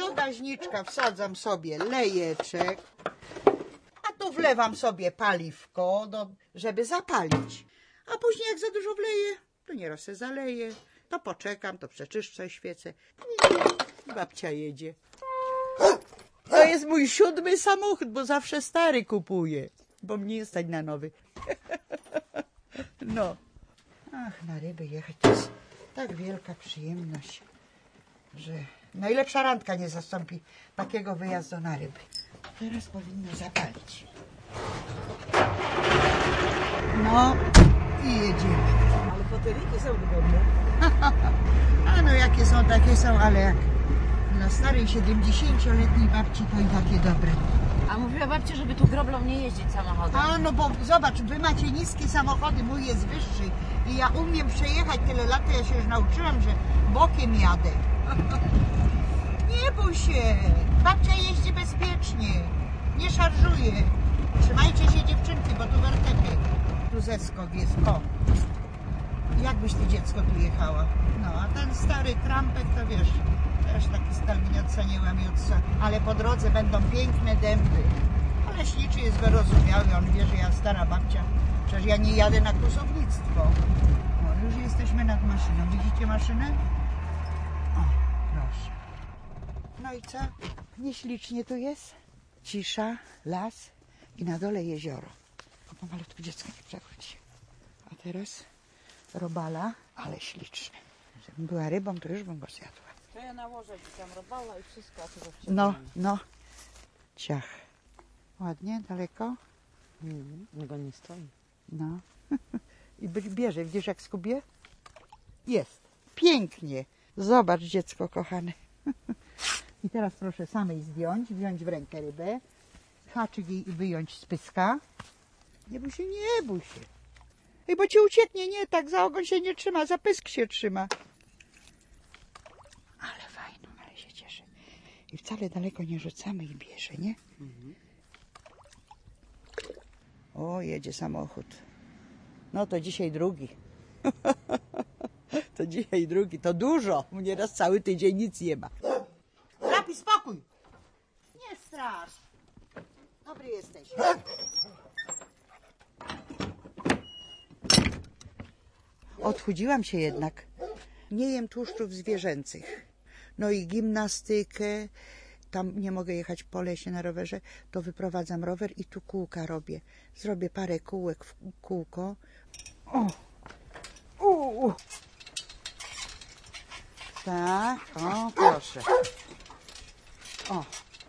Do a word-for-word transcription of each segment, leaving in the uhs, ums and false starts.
do gaźniczka wsadzam sobie lejeczek, a tu wlewam sobie paliwko, do, żeby zapalić. A później jak za dużo wleję, to nieraz se zaleję, to poczekam, to przeczyszczę świecę. I babcia jedzie. To jest mój siódmy samochód, bo zawsze stary kupuję, bo mnie nie stać na nowy. No. Ach, na ryby jechać to jest tak wielka przyjemność, że najlepsza randka nie zastąpi takiego wyjazdu na ryby. Teraz powinno zapalić. No i jedziemy. Ale foteliki są wygodne. A no jakie są, takie są, ale jak dla starej siedemdziesięcioletniej babci to i takie dobre. A mówiła babcia, żeby tu groblą nie jeździć samochodem. A no bo zobacz, wy macie niskie samochody, mój jest wyższy i ja umiem przejechać tyle lat, to ja się już nauczyłam, że bokiem jadę. Nie bój się, babcia jeździ bezpiecznie, nie szarżuje. Trzymajcie się dziewczynki, bo tu wertepie. Tu zeskok jest, o. Jakbyś ty dziecko tu jechała? No, a ten stary trampek to wiesz, też taki stalgniotca nie łamiąca, ale po drodze będą piękne dęby. Ale śliczy jest wyrozumiały, on wie, że ja stara babcia, przecież ja nie jadę na kłusownictwo. O, już jesteśmy nad maszyną. Widzicie maszynę? O, proszę. No i co? Nieślicznie tu jest. Cisza, las i na dole jezioro. O, pomalutku dziecko nie przewróci. A teraz robala, ale śliczny. Żebym była rybą, to już bym go zjadła. To ja nałożę ci tam robala i wszystko, a ty No, no. Ciach. Ładnie, daleko? Mm, no go nie stoi. No. I bierze, widzisz jak skubie? Jest. Pięknie. Zobacz, dziecko kochane. I teraz proszę samej zdjąć, wziąć w rękę rybę, haczyk jej wyjąć z pyska. Nie bój się, nie bój się. Ej, bo ci ucieknie, nie, tak za ogon się nie trzyma, za pysk się trzyma. Ale fajną, ale się cieszę. I wcale daleko nie rzucamy i bierze, nie? Mhm. O, jedzie samochód. No to dzisiaj drugi. To dzisiaj drugi, to dużo. Mnie raz cały tydzień nic nie ma. Lepiej spokój. Nie strasz. Dobry jesteś. Odchudziłam się jednak. Nie jem tłuszczów zwierzęcych. No i gimnastykę. Tam nie mogę jechać po lesie na rowerze, to wyprowadzam rower i tu kółka robię. Zrobię parę kółek w kółko. O! U! Tak, o, proszę. O!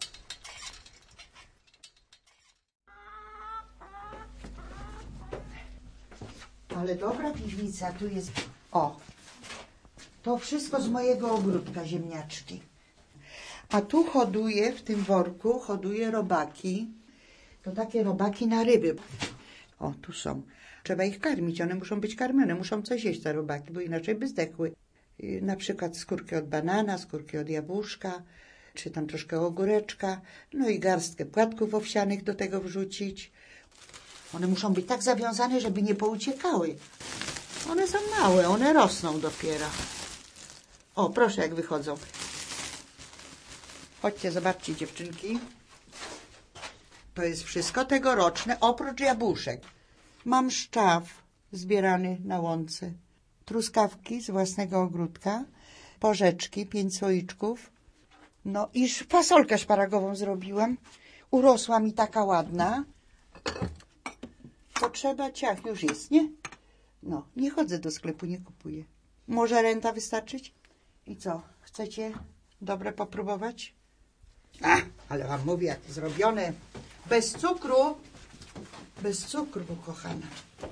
Ale dobra piwnica, tu jest... O! To wszystko z mojego ogródka, ziemniaczki. A tu hoduję, w tym worku, hoduję robaki. To takie robaki na ryby. O, tu są. Trzeba ich karmić, one muszą być karmione, muszą coś jeść te robaki, bo inaczej by zdechły. Na przykład skórki od banana, skórki od jabłuszka, czy tam troszkę ogóreczka, no i garstkę płatków owsianych do tego wrzucić. One muszą być tak zawiązane, żeby nie pouciekały. One są małe, one rosną dopiero. O, proszę jak wychodzą. Chodźcie, zobaczcie dziewczynki. To jest wszystko tegoroczne, oprócz jabłuszek. Mam szczaw zbierany na łące. Truskawki z własnego ogródka. Porzeczki, pięć słoiczków. No i fasolkę szparagową zrobiłam. Urosła mi taka ładna. Potrzeba ciach już jest, nie? No, nie chodzę do sklepu, nie kupuję. Może renta wystarczyć? I co, chcecie dobre popróbować? A, ale wam mówię, jak zrobione. Bez cukru. Bez cukru, kochana.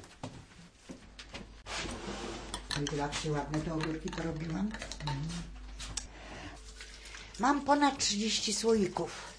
Zobaczcie, ładne te ogórki porobiłam. Mm. Mam ponad trzydzieści słoików.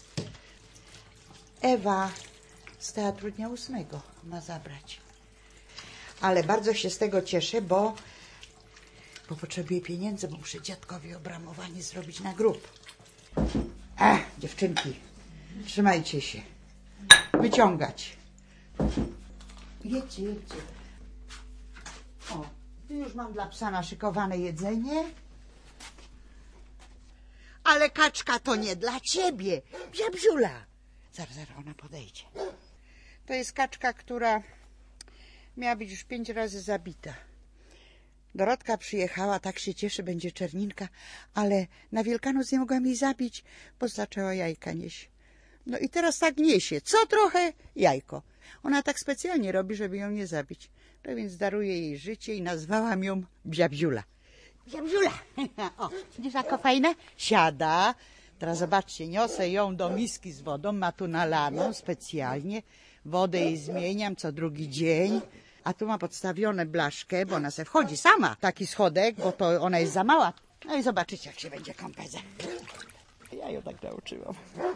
Ewa z Teatru Dnia Ósmego ma zabrać. Ale bardzo się z tego cieszę, bo, bo potrzebuję pieniędzy, bo muszę dziadkowi obramowanie zrobić na grób. Ach, dziewczynki, trzymajcie się. Wyciągać. Jedźcie, jedźcie. O, tu już mam dla psa naszykowane jedzenie. Ale kaczka to nie dla ciebie. Bziabziula. Zaraz, zaraz, ona podejdzie. To jest kaczka, która miała być już pięć razy zabita. Dorotka przyjechała, tak się cieszy, będzie czerninka, ale na Wielkanoc nie mogłam jej zabić, bo zaczęła jajka nieść. No i teraz tak niesie, co trochę jajko. Ona tak specjalnie robi, żeby ją nie zabić. No więc daruję jej życie i nazwałam ją Bziabziula. Bziabziula! O, widzisz, jaka fajna? Siada. Teraz zobaczcie, niosę ją do miski z wodą, ma tu nalaną specjalnie. Wodę jej zmieniam co drugi dzień. A tu ma podstawione blaszkę, bo ona se wchodzi sama. Taki schodek, bo to ona jest za mała. No i zobaczycie, jak się będzie kąpezę. Ja ją tak nauczyłam.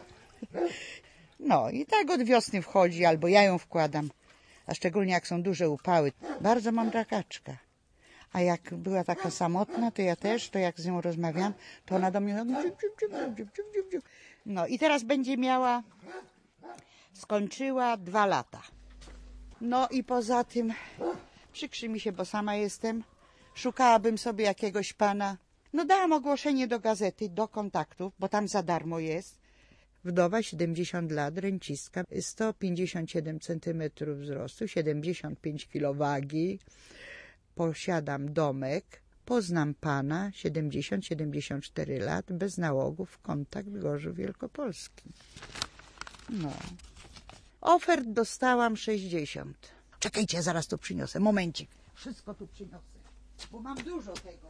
No i tak od wiosny wchodzi, albo ja ją wkładam. A szczególnie jak są duże upały. Bardzo mądra kaczka. A jak była taka samotna, to ja też, to jak z nią rozmawiam, to ona do mnie... No i teraz będzie miała... Skończyła dwa lata. No i poza tym przykrzy mi się, bo sama jestem. Szukałabym sobie jakiegoś pana. No dałam ogłoszenie do gazety, do kontaktów, bo tam za darmo jest. Wdowa, siedemdziesiąt lat, rencistka, sto pięćdziesiąt siedem centymetrów wzrostu, siedemdziesiąt pięć kilogramów wagi. Posiadam domek. Poznam pana, siedemdziesiąt siedemdziesiąt cztery lat, bez nałogów, kontakt Gorzów Wielkopolski. No. Ofert dostałam sześćdziesiąt. Czekajcie, zaraz tu przyniosę. Momencik. Wszystko tu przyniosę, bo mam dużo tego.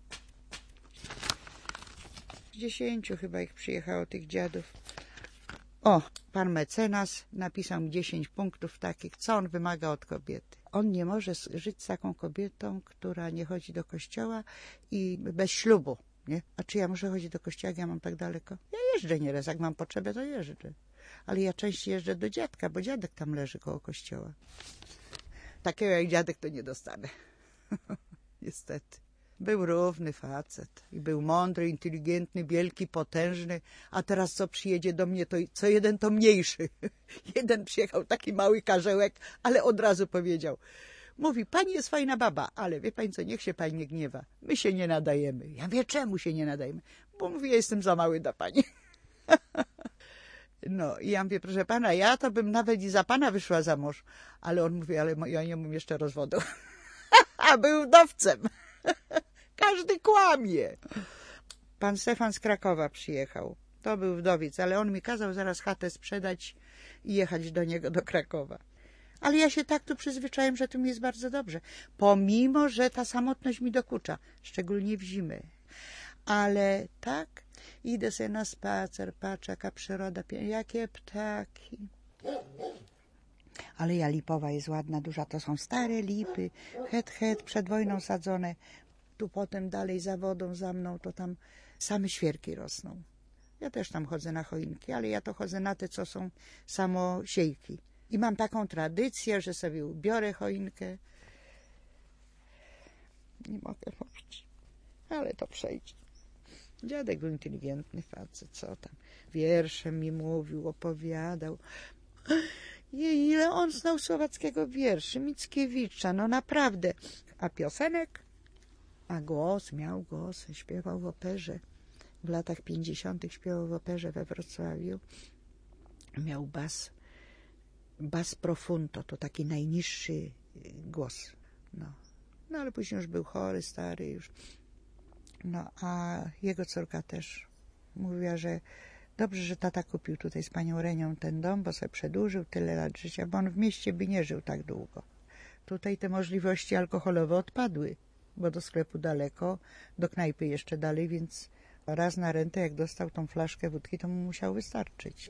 Dziesięciu chyba ich przyjechało, tych dziadów. O, pan mecenas napisał mi dziesięć punktów takich, co on wymaga od kobiety. On nie może żyć z taką kobietą, która nie chodzi do kościoła i bez ślubu, nie? A czy ja muszę chodzić do kościoła, jak ja mam tak daleko? Ja jeżdżę nieraz, jak mam potrzebę, to jeżdżę. Ale ja częściej jeżdżę do dziadka, bo dziadek tam leży koło kościoła. Takiego jak dziadek to nie dostanę. Niestety. Był równy facet. I był mądry, inteligentny, wielki, potężny. A teraz co przyjedzie do mnie, to co jeden to mniejszy. Jeden przyjechał, taki mały karzełek, ale od razu powiedział. Mówi, pani jest fajna baba, ale wie pani co, niech się pani nie gniewa. My się nie nadajemy. Ja wie, czemu się nie nadajemy? Bo mówi, ja jestem za mały dla pani. No i ja mówię, proszę pana, ja to bym nawet i za pana wyszła za mąż. Ale on mówi, ale ja nie mam jeszcze rozwodu. A był wdowcem. Każdy kłamie. Pan Stefan z Krakowa przyjechał. To był wdowiec, ale on mi kazał zaraz chatę sprzedać i jechać do niego do Krakowa. Ale ja się tak tu przyzwyczaiłem, że tu mi jest bardzo dobrze. Pomimo, że ta samotność mi dokucza. Szczególnie w zimę. Ale tak, idę sobie na spacer, patrzę, jaka przyroda, jakie ptaki. Ale ja lipowa jest ładna, duża, to są stare lipy, het, het, przed wojną sadzone. Tu potem dalej za wodą, za mną, to tam same świerki rosną. Ja też tam chodzę na choinki, ale ja to chodzę na te, co są samosiejki. I mam taką tradycję, że sobie ubiorę choinkę. Nie mogę mówić, ale to przejdzie. Dziadek był inteligentny facet, co tam. Wiersze mi mówił, opowiadał. Jej, ile on znał słowackiego wierszy, Mickiewicza, no naprawdę. A piosenek? A głos, miał głos, śpiewał w operze. W latach pięćdziesiątych śpiewał w operze we Wrocławiu. Miał bas, bas profundo, to taki najniższy głos. No, no ale później już był chory, stary już. No, a jego córka też mówiła, że dobrze, że tata kupił tutaj z panią Renią ten dom, bo sobie przedłużył tyle lat życia, bo on w mieście by nie żył tak długo. Tutaj te możliwości alkoholowe odpadły, bo do sklepu daleko, do knajpy jeszcze dalej, więc raz na rentę, jak dostał tą flaszkę wódki, to mu musiał wystarczyć.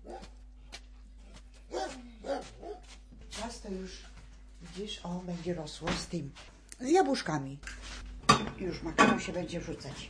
Czas to już, widzisz, o, będzie rosło z tym, z jabłuszkami. Już makaron się będzie wrzucać.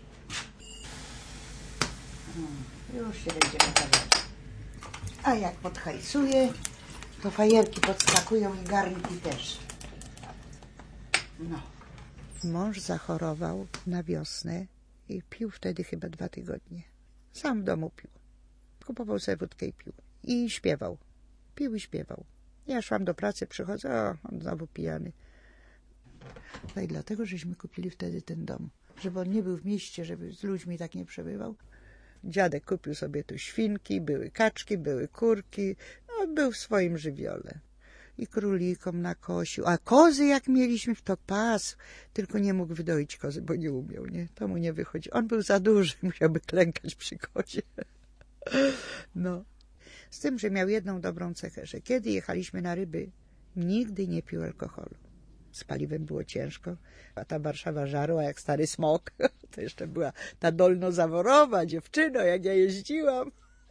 Hmm, już się będzie gotować. A jak podhajsuje, to fajerki podskakują i garnki też. No. Mąż zachorował na wiosnę i pił wtedy chyba dwa tygodnie. Sam w domu pił. Kupował sobie wódkę i pił. I śpiewał. Pił i śpiewał. Ja szłam do pracy, przychodzę, o, on znowu pijany. No i dlatego, żeśmy kupili wtedy ten dom. Żeby on nie był w mieście, żeby z ludźmi tak nie przebywał. Dziadek kupił sobie tu świnki, były kaczki, były kurki, no był w swoim żywiole. I królikom nakosił, a kozy jak mieliśmy, w to pas, tylko nie mógł wydoić kozy, bo nie umiał, nie? To mu nie wychodzi. On był za duży, musiałby klękać przy kozie. No. Z tym, że miał jedną dobrą cechę, że kiedy jechaliśmy na ryby, nigdy nie pił alkoholu. Z paliwem było ciężko, a ta Warszawa żarła jak stary smok. To jeszcze była ta dolnozaworowa dziewczyno, jak ja jeździłam.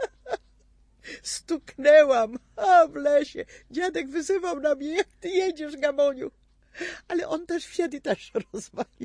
Stuknęłam, a w lesie. Dziadek wyzywał na mnie, jak ty jedziesz, Gamoniu. Ale on też wsiadł i też rozwalił.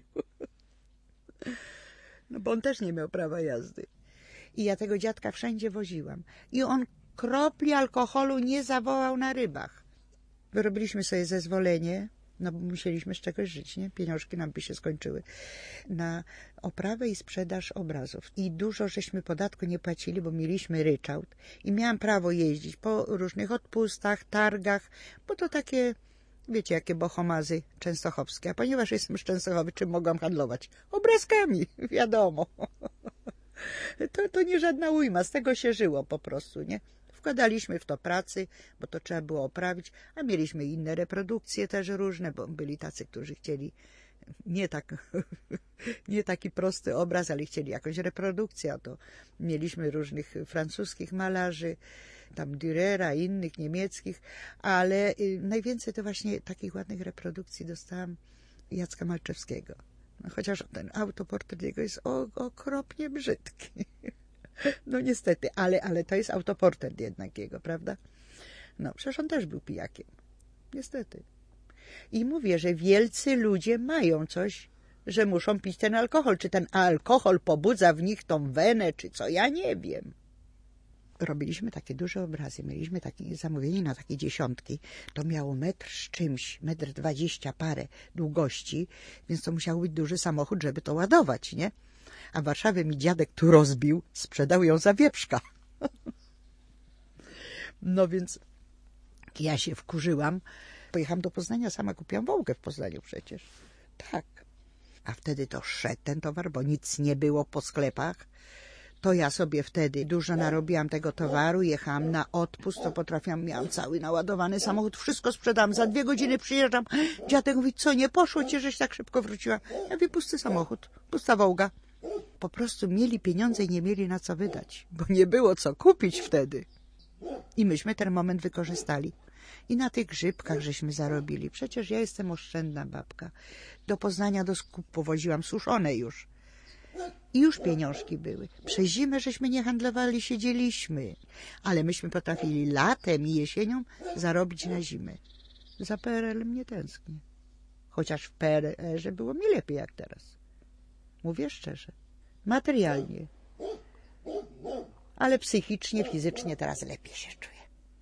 No bo on też nie miał prawa jazdy. I ja tego dziadka wszędzie woziłam. I on kropli alkoholu nie zawołał na rybach. Wyrobiliśmy sobie zezwolenie, no bo musieliśmy z czegoś żyć, nie? Pieniążki nam by się skończyły. Na oprawę i sprzedaż obrazów. I dużo żeśmy podatku nie płacili, bo mieliśmy ryczałt. I miałam prawo jeździć po różnych odpustach, targach, bo to takie, wiecie, jakie bohomazy częstochowskie. A ponieważ jestem z Częstochowy, czym mogłam handlować? Obrazkami, wiadomo. To, to nie żadna ujma, z tego się żyło po prostu, nie? Wkładaliśmy w to pracy, bo to trzeba było oprawić, a mieliśmy inne reprodukcje też różne, bo byli tacy, którzy chcieli nie tak, nie taki prosty obraz, ale chcieli jakąś reprodukcję, a to mieliśmy różnych francuskich malarzy, tam Dürera, innych niemieckich, ale najwięcej to właśnie takich ładnych reprodukcji dostałam Jacka Malczewskiego. No, chociaż ten autoportret jego jest o, okropnie brzydki. No niestety, ale, ale to jest autoportret jednak jego, prawda? No, przecież on też był pijakiem. Niestety. I mówię, że wielcy ludzie mają coś, że muszą pić ten alkohol. Czy ten alkohol pobudza w nich tą wenę, czy co? Ja nie wiem. Robiliśmy takie duże obrazy. Mieliśmy takie zamówienie na takie dziesiątki. To miało metr z czymś, metr dwadzieścia parę długości, więc to musiał być duży samochód, żeby to ładować, nie? A w Warszawie mi dziadek tu rozbił, sprzedał ją za wieprzka. No więc ja się wkurzyłam. Pojechałam do Poznania, sama kupiłam Wołgę w Poznaniu przecież. Tak. A wtedy to szedł ten towar, bo nic nie było po sklepach. To ja sobie wtedy dużo narobiłam tego towaru, jechałam na odpust, to potrafiłam, miałam cały naładowany samochód, wszystko sprzedałam, za dwie godziny przyjeżdżam. Dziadek mówi, co, nie poszło cię, żeś tak szybko wróciła? Ja mówię, pusty samochód, pusta Wołga. Po prostu mieli pieniądze i nie mieli na co wydać, bo nie było co kupić wtedy. I myśmy ten moment wykorzystali. I na tych grzybkach żeśmy zarobili. Przecież ja jestem oszczędna babka. Do Poznania do skupu woziłam suszone już. I już pieniążki były. Przez zimę żeśmy nie handlowali, siedzieliśmy. Ale myśmy potrafili latem i jesienią zarobić na zimę. Za P R L-em nie tęsknię. Chociaż w P R L-ie było mi lepiej jak teraz. Mówię szczerze. Materialnie. Ale psychicznie, fizycznie teraz lepiej się czuję.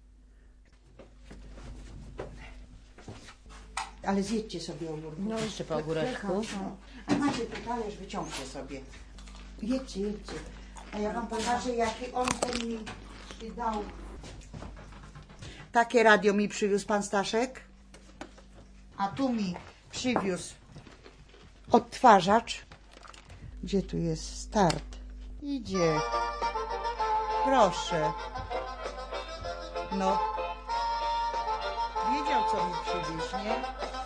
Ale zjedźcie sobie ogórku. No jeszcze po ogóreczku. A macie tu talerz, wyciągcie sobie. Jedźcie, jedźcie. A ja wam pokażę, jaki on ten mi dał. Takie radio mi przywiózł pan Staszek. A tu mi przywiózł odtwarzacz. Gdzie tu jest start? Idzie. Proszę. No. Wiedział, co mi przywieźć, nie?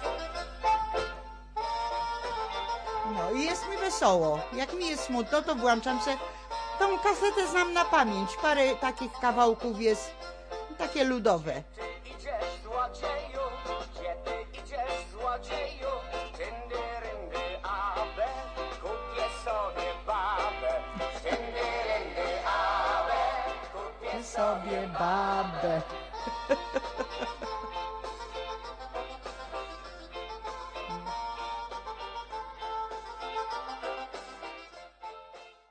No i jest mi wesoło. Jak mi jest smutno, to włączam se. Tą kasetę znam na pamięć. Parę takich kawałków jest. Takie ludowe. Ty idziesz, złodzieju, gdzie ty idziesz, złodzieju? Tyndy, ryndy, abe, kupię sobie babę. Tyndy, ryndy, abe, kupię Sobie babę.